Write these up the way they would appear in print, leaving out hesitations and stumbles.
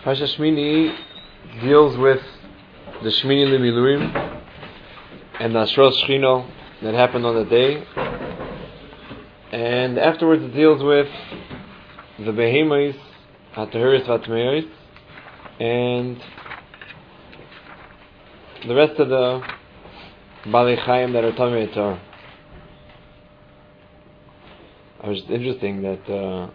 Parsha Shmini deals with the Shmini L'Miluim and the Ashros Shchino that happened on the day, and afterwards it deals with the Behemois, HaTahuros VaTmeos, and the rest of the Balei Chaim that are Tamei Torah. It was interesting that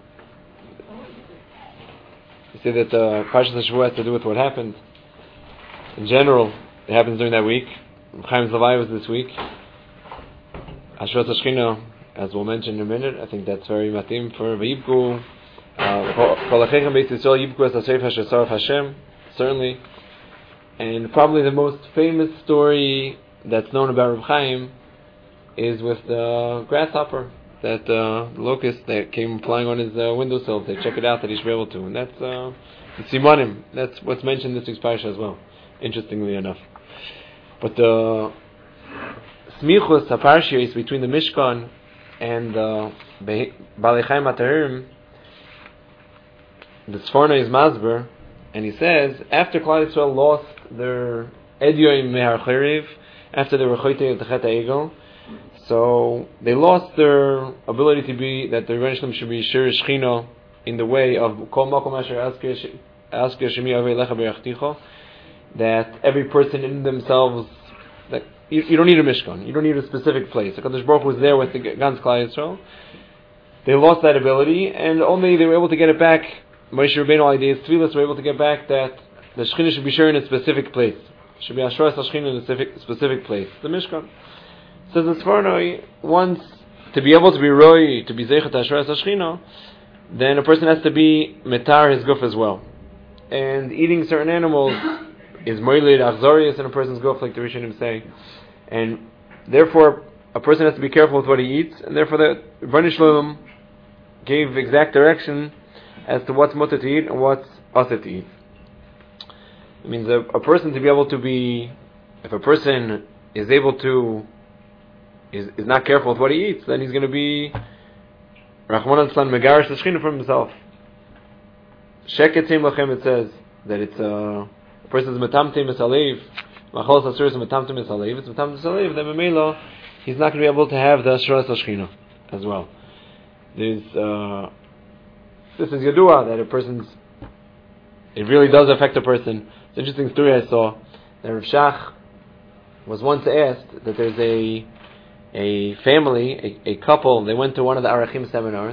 you say that Parshas HaShavua has to do with what happened. In general, it happens during that week. Chaim Zlavai was this week. Ashros HaShchina, as we'll mention in a minute, I think that's very matim for V'yibku. Kol Achechem Beis Yisrael Yibku Es HaSeif HaShesar Hashem, certainly. And probably the most famous story that's known about Reb Chaim is with the grasshopper, that the locust that came flying on his windowsill to check it out that he should be able to. And that's the Simanim. That's what's mentioned in this week's Parsha as well, interestingly enough. But the Smichus HaParsha is between the Mishkan and the Balei Chaim HaTahurim. The Sforno is Masber, and he says, after Klal Yisrael lost their Edyoim Mehar Cheriv, after they were Choytei of the Chet HaEgel, so they lost their ability to be, that the Rebbeinu Shalom should be Shir Shechina in the way of Kol Makom Asher Asker Shemi Avei Lecha B'Yachticho, that every person in themselves, that you don't need a Mishkan, you don't need a specific place. HaKadosh Baruch Hu was there with the Gans Klal Yisrael. They lost that ability, and only they were able to get it back. Moshe Rabbeinu al Yidei Tfilas were able to get back that the Shechina should be shared in a specific place. It should be Ashras HaShechina in a specific place. The Mishkan. Says the Sforno, once to be able to be Roi, to be Zeichet Ashras HaShechina, then a person has to be Metar his guf as well. And eating certain animals is Moilid Achzorius in a person's guf, like the Rishonim say. And therefore, a person has to be careful with what he eats, and therefore the Rebbeinu Shalom gave exact direction as to what's mutter to eat and what's asur to eat. It means a person to be able to be, if a person is able to, is not careful with what he eats, then he's going to be Rachman al-Tzlan Megarish Shechina from himself. Sheketim Lachem, it says that it's a person's Metamtim Esalev, Machol Sasur is Metamtim Esalev, it's Metamtim Esalev, then Memelo, he's not going to be able to have the Ashras HaShechina as well. There's this is Yadua, that a person's, it really does affect a person. It's an interesting story I saw, that Rav Shach was once asked that there's a family, a couple, they went to one of the Arachim seminars,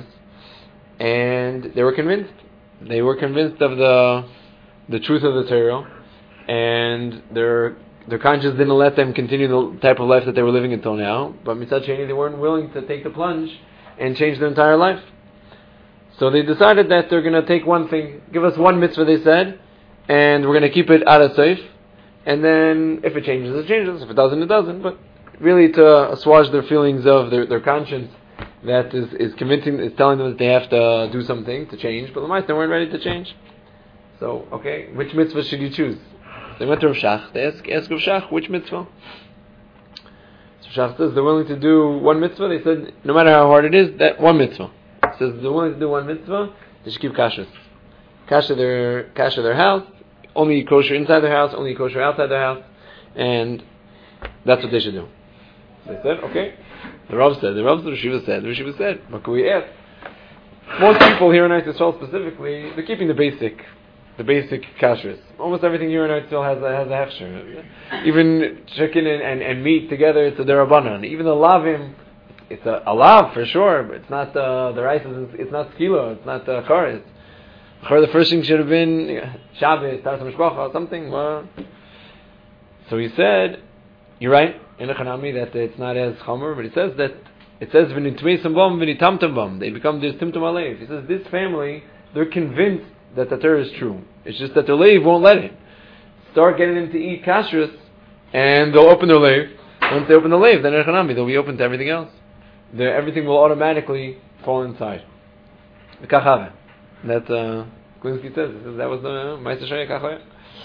and they were convinced. They were convinced of the truth of the Torah, and their conscience didn't let them continue the type of life that they were living until now, but Mitzad Sheni, they weren't willing to take the plunge and change their entire life. So they decided that they're going to take one thing, give us one mitzvah, they said, and we're going to keep it out of safe, and then if it changes, it changes, if it doesn't, it doesn't, but really to assuage their feelings of their conscience that is convincing, is telling them that they have to do something to change, but the mice, they weren't ready to change. So, okay, which mitzvah should you choose? They went to Rav Shach, they asked Rav Shach, which mitzvah? So Rav Shach says they're willing to do one mitzvah. They said, no matter how hard it is, that one mitzvah. Says they're willing to do one mitzvah, they should keep kashrus. Kasher their house, only kosher inside their house, only kosher outside their house, and that's what they should do. So they said, okay. The Rav said, the Rishiva said, what can we ask? Most people here in Eretz Yisrael specifically, they're keeping the basic kashrus. Almost everything here in Eretz Yisrael has a hefsher. Even chicken and meat together, it's a derabanan. Even the lavim, it's a lav for sure, but it's not the rice. It's not skilo. It's not charis. The first thing should have been Shabbos, Taras Mishpacha, or something. So he said, you're right in the Chanami that it's not as chomer, but he says that it says v'nitmeisam bam v'nitamtam bam. They become this timtum alev. He says this family, they're convinced that the Torah is true. It's just that their leiv won't let it. Start getting them to eat kashrus, and they'll open their leiv. Once they open the leiv, then in Chanami they'll be open to everything else. Everything will automatically fall inside. The kachave. That Klinsky says. That was the Meister Shaya kachave.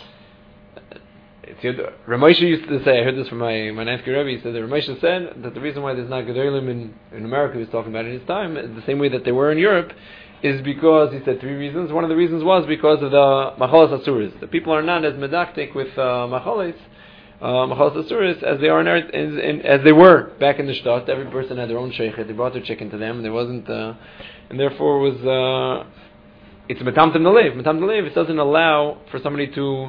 Ramosha used to say, I heard this from my ninth grade Rebbe, he said that Ramosha said that the reason why there's not Gedolim in America, he was talking about in his time, the same way that they were in Europe, is because, he said 3 reasons. One of the reasons was because of the macholas asuris. The people are not as medactic with macholas asuris as they are as they were back in the shtat. Every person had their own sheikhet. They brought their chicken to them, and there wasn't, and therefore it was. It's metamtem nalev. Metamtem nalev. It doesn't allow for somebody to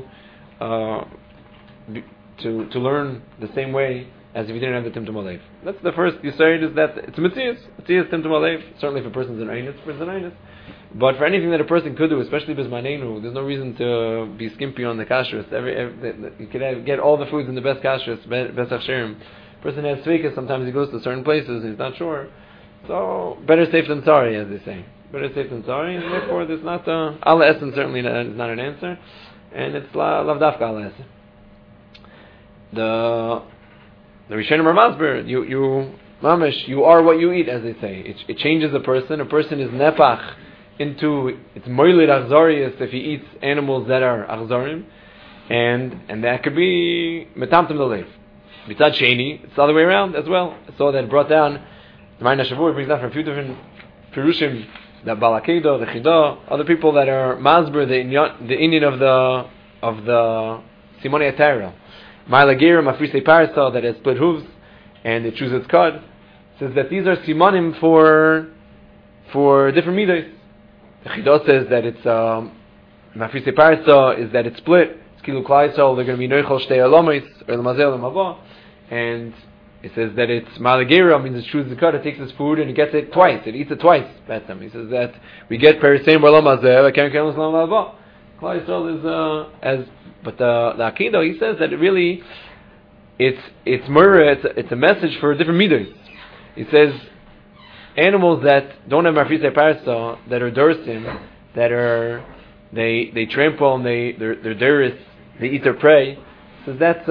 learn the same way as if you didn't have the timtum alev. That's the first yisayid, is that it's mitzias. Mitzias timtum alev. Certainly if a person's an einus, but for anything that a person could do, especially bismanenu, there's no reason to be skimpy on the kashrus. You could get all the foods in the best kashrus, best achsherim. Person has sveikas, sometimes he goes to certain places and he's not sure. So better safe than sorry, as they say. Better safe than sorry, and therefore there's not ala essen certainly is not an answer, and it's lavdafka ala essen. The Rishonim are masber. You mamish. You are what you eat, as they say. It changes a person. A person is nepach into it's moilid achzarius if he eats animals that are achzarim, and that could be metamtem l'lev. Mitzad sheni, it's the other way around as well. So that brought down the Ma'ayin HaShavua brings down from a few different pirushim. The Balakedo, the Chida, other people that are masber, the Indian of the Simone Atara, Ma'alagira, Mafrise Parasa, that has split hooves, and it chooses cud, says that these are simonim for different midas. The Chida says that it's Mafrise Parasa is that it's split. It's Kilu Klaisol. They're going to be Neichol Shtei Alomis or Lamazel Lamava, and it says that it's Malagira, means it chooses the cut, it takes its food and it gets it twice. It eats it twice. He says that we get Periseim Barlamazeh, I can't kill Klal Yisrael is but the Akidah, he says that it really it's murder, it's a message for different meters. He says animals that don't have Mafrisei Parsa, that are Dursim, that are they trample and they're Duris, they eat their prey. Says that's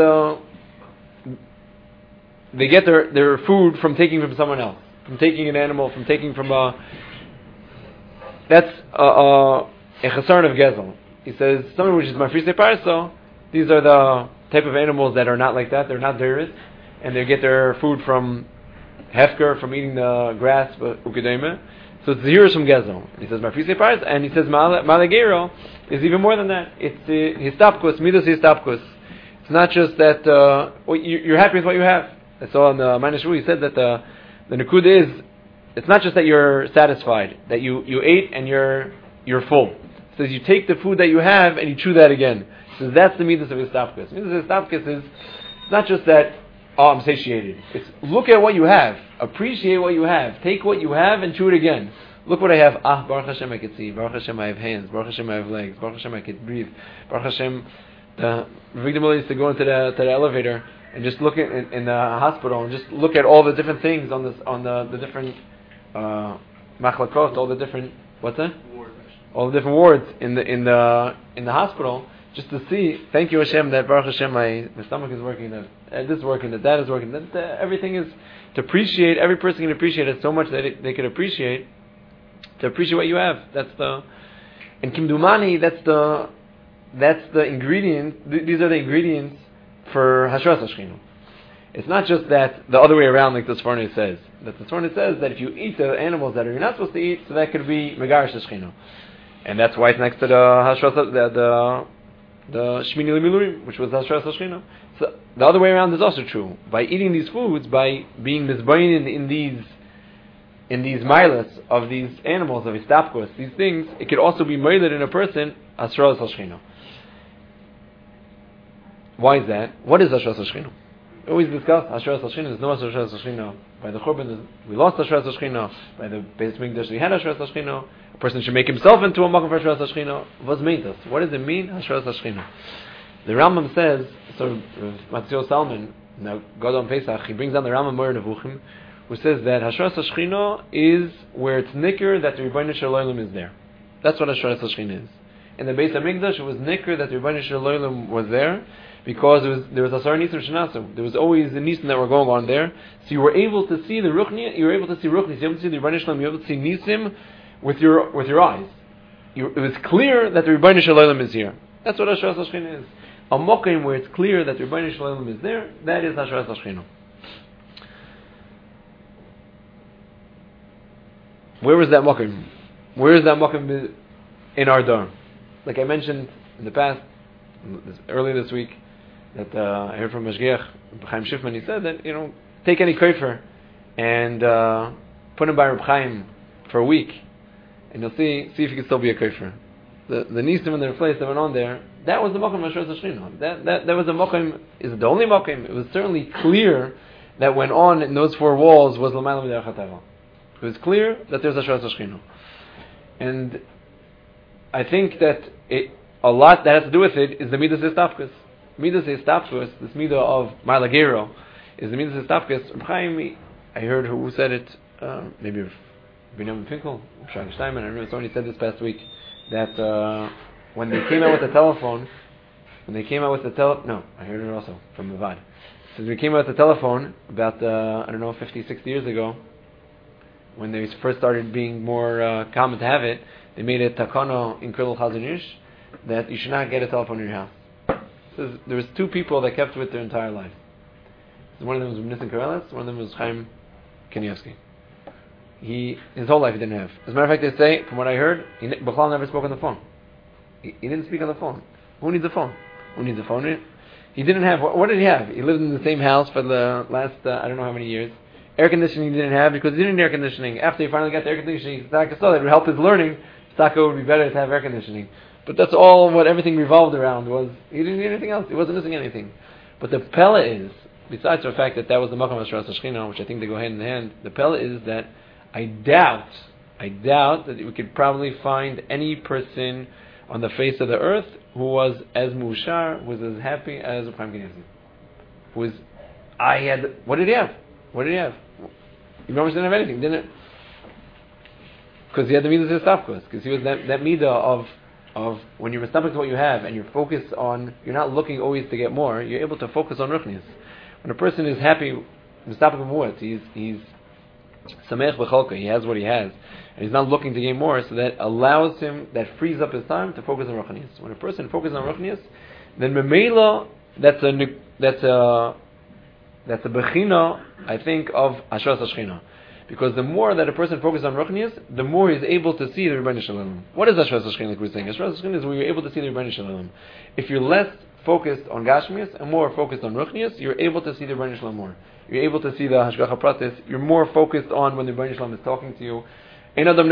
they get their food from taking from someone else, from taking an animal, from taking from that's a chasarn of gezel. He says something which is mafrisei parso. These are the type of animals that are not like that. They're not deiris, and they get their food from hefker, from eating the grass, ukideme. So it's zeros from gezel. He says mafrisei parso, and he says malagero is even more than that. It's histapkus, midos histapkus. It's not just that you're happy with what you have. So on the Ma'ayin HaShavua, he said that the Nikud is, it's not just that you're satisfied, that you ate and you're full. It says you take the food that you have and you chew that again. So that's the midas of Istafkus. Midas of Istafkus is, it's not just that, I'm satiated. It's look at what you have. Appreciate what you have. Take what you have and chew it again. Look what I have. Baruch Hashem I can see. Baruch Hashem I have hands. Baruch Hashem I have legs. Baruch Hashem I can breathe. Baruch Hashem, the Ravigdamil used to go into the elevator and just look at in the hospital and just look at all the different things on the different machlakot, all the different all the different wards in the hospital, just to see. Thank you Hashem that Baruch Hashem my stomach is working, that this is working, that is working, that everything is to appreciate. Every person can appreciate it so much that they can appreciate what you have. That's the and kimdumani. That's the ingredient. These are the ingredients for Hashras HaShechina. It's not just that the other way around, like the Sforno says. That the Sforno says that if you eat the animals that you're not supposed to eat, so that could be Megarish HaShechina. And that's why it's next to the Hashras, the Shmini L'Miluim, which was Hashras HaShechina. So the other way around is also true. By eating these foods, by being mizbayin in these milas of these animals, of istapkos, these things, it could also be meilet in a person, Hashras HaShechina. Why is that? What is Hashras HaShechina? We always discuss Hashras HaShechina. There's no Hashras HaShechina. By the Churban, we lost Hashras HaShechina. By the Beis Mikdash, we had Hashras HaShechina. A person should make himself into a Makom for Hashras HaShechina. What's meant us? What does it mean, Hashras HaShechina? The Rambam says, so Matzio Salman, now God on Pesach, he brings down the Rambam Mor Nevuchim, who says that Hashras HaShechina is where it's nicker that the Rebbeinu Shalom is there. That's what Hashras HaShechina is. In the Beis HaMikdash, it was nicker that the Rebbeinu Shalom was there, because there was Asar Nisim Shanasim. There was always the Nisim that were going on there. So you were able to see the Ruchni, you were able to see Ruchni, you were able to see the Rebbeinu Shalom, you were able to see Nisim with your eyes. It was clear that the Rebbeinu Shalom is here. That's what Hashras HaShechina is. A Mokim where it's clear that the Rebbeinu Shalom is there, that is Hashras HaShechina. Where was that Mokim? Where is that makom in our dorm? Like I mentioned in the past, earlier this week, that I heard from Mashgiach Chaim Shifman. He said that take any kofer and put him by Reb Chaim for a week, and you'll see if he can still be a kofer. The nisim in their place that went on there, that was the makom of Hashras Hashchina. That was the makom. Is it the only makom? It was certainly clear that went on in those four walls was l'mayla b'derech hateva. It was clear that there's Hashras Hashchina, and I think that a lot that has to do with it is the midas istafkus. Midas istafkus, this midah of malagero, is the midas istafkus. Reb Chaim, I heard who said it. Maybe Binyamin Finkel, Shai Steinman. I remember somebody said this past week that when they came out with the telephone, no, I heard it also from Mavad. So we came out with the telephone about 50, 60 years ago, when they first started being more common to have it. They made a takana in Kril Chazon Ish that you should not get a telephone in your house. So there was two people that kept with their entire life. So one of them was Nissen Karelis, one of them was Chaim Kanievsky. His whole life he didn't have. As a matter of fact, they say, from what I heard, Bechal never spoke on the phone. He didn't speak on the phone. Who needs a phone? Who needs a phone? He didn't have. What did he have? He lived in the same house for the last I don't know how many years. Air conditioning he didn't have because he didn't need air conditioning. After he finally got the air conditioning, Staka saw that it would help his learning. Staka would be better to have air conditioning. But that's all what everything revolved around was. He didn't need anything else. He wasn't missing anything. But the pella is, besides the fact that was the makom of Hashras Hashchina, which I think they go hand in hand. The pella is that I doubt that we could probably find any person on the face of the earth who was as mushar, was as happy as Chaim Kanievsky. What did he have? He almost didn't have anything, didn't it? Because he had the midah of stavkos. Because he was that midah of when you're mistapik to what you have and you're focused on, you're not looking always to get more. You're able to focus on ruchnius. When a person is happy, mistapik of what he's samech b'cholka. He has what he has, and he's not looking to gain more. So that allows him, that frees up his time to focus on ruchnius. When a person focuses on ruchnius, then memela that's a bechina, I think, of Hashras Hashchina. Because the more that a person focuses on ruchnius, the more he's able to see the Rebbeinu Shalom. What is Hashras Hashchina, like we're saying? Hashras Hashchina is where you're able to see the Rebbeinu Shalom. If you're less focused on Gashmius and more focused on ruchnius, you're able to see the Rebbeinu Shalom more. You're able to see the Hashgacha Pratis. You're more focused on when the Rebbeinu Shalom is talking to you. Right? That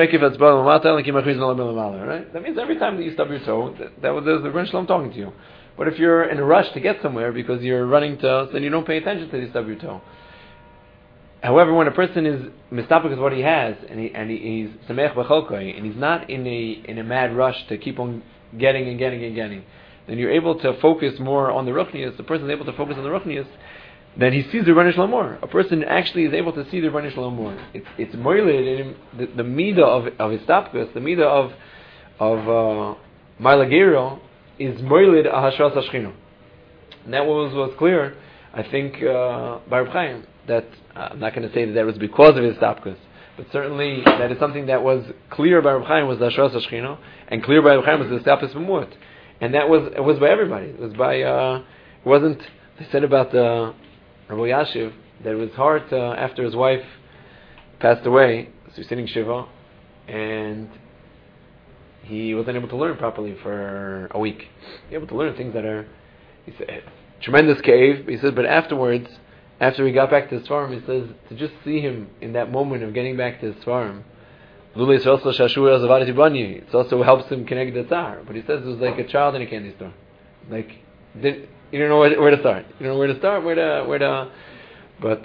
means every time that you stub your toe, there's the Rebbeinu Shalom talking to you. But if you're in a rush to get somewhere because you're running then you don't pay attention to the stub your toe. However, when a person is mistapik with what he has, and he's samech b'cholkoi, and he's not in a mad rush to keep on getting, then you're able to focus more on the ruchnius. The person is able to focus on the ruchnius, then he sees the Rebbeinu Shalom more. A person actually is able to see the Rebbeinu Shalom more. It's moiled in him, the midah of his tapkus, the midah of Marlagero is moiled a Hashras Hashchina. And that was clear, I think, by Reb Chaim, that I'm not going to say that was because of his tapkus, but certainly that is something that was clear by Reb Chaim was the Hashras Hashchina, and clear by Reb Chaim was the tapkus b'muat. And it was by everybody. It was by, it wasn't, they said about the Rabbi Yashiv, that it was hard after his wife passed away, so he was sitting Shiva, and he wasn't able to learn properly for a week. He was able to learn things that are, he said, tremendous cave. He said, but afterwards, after he got back to his farm, he says, to just see him in that moment of getting back to his farm, it also helps him connect the tzar. But he says it was like a child in a candy store. Like, you don't know where to start. You don't know where to start, but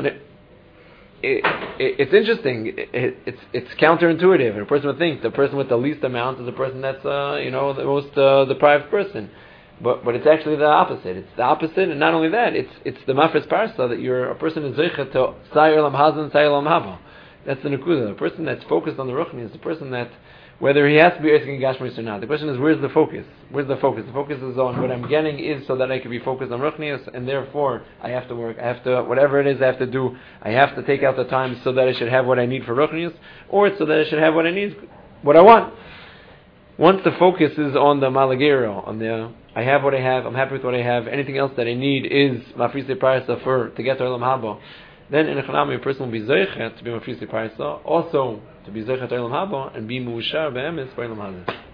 it's interesting. It's counterintuitive. And a person would think the person with the least amount is the person that's the most deprived person. But it's actually the opposite. It's the opposite, and not only that, it's the mafres parsa that a person is zeichet to sayir lam hazan, sayir lam hava. That's the nekuda. The person that's focused on the ruchni is the person that, whether he has to be asking gashmis or not. The question is, where's the focus? Where's the focus? The focus is on what I'm getting is so that I can be focused on ruchnius, and therefore I have to work. I have to, whatever it is I have to do, I have to take out the time so that I should have what I need for ruchnius, or it's so that I should have what I need, what I want. Once the focus is on the malagero, on the I have what I have, I'm happy with what I have, anything else that I need is mafrise parasa to get to Olam Haba, then in a Chanami a person will be Zeichet to be Mafrisi Parsa, also to be Zeichet Olam Haba, and be Mushar Be'emes for Olam Hazeh.